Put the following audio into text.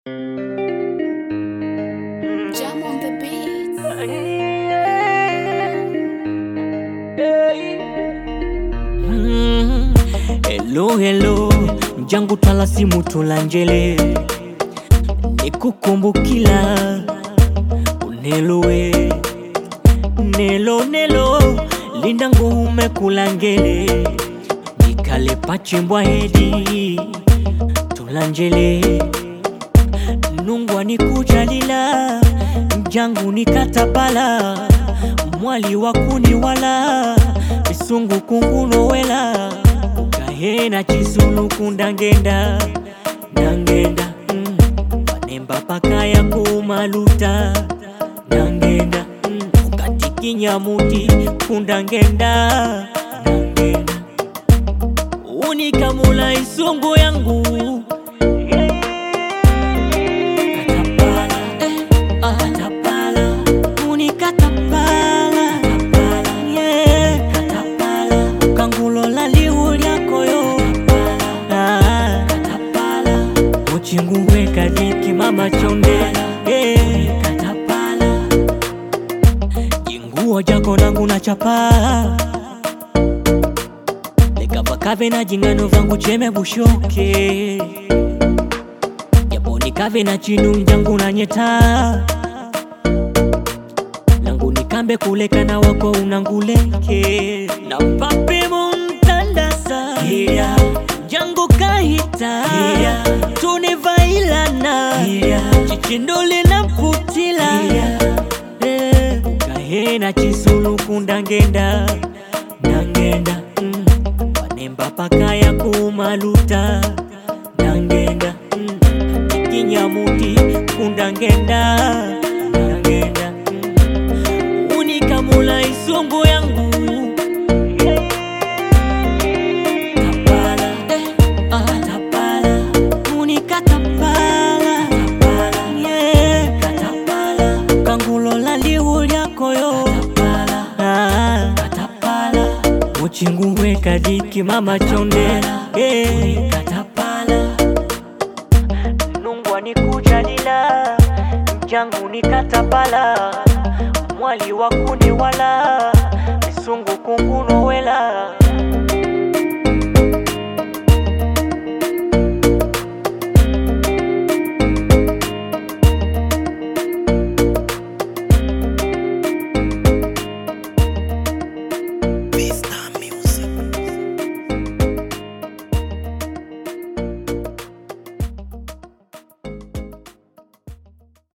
Jam on the beat. Hello, hello, mjangu tala simu tulanjele nikukumbukila unelowe nelo linda ngume kulangele nikale pachimbwa hedi tulanjele nungwa nikujalila mjangu nikatapala mwali wakuni wala isungu kunguno wela kahena chisunu kundangenda nangenda panemba pakaya kumaluta nangenda ukatikinya muti kundangenda nangenda unikamula isungu yangu Chinguwe kadiki mama chonde katapala jinguo jako nangu na chapa lekavakave na jingano vangu cheme bushoke Japoni kave na chinu njangu na nyeta nangu nikambe kuleka na wako unanguleke na mpape muntandasa jangu kahita tunevailana chichindole na putila kahena chisulu kundangenda nangenda panemba pakaya kumaluta nangenda kinyamuti kundangenda nangenda unikamula isungu yangu Chinguwe kadiki mama chonde katapala nungwa nikujalila mjangu nikatapala mwali wakuni wala misungu kunguno wela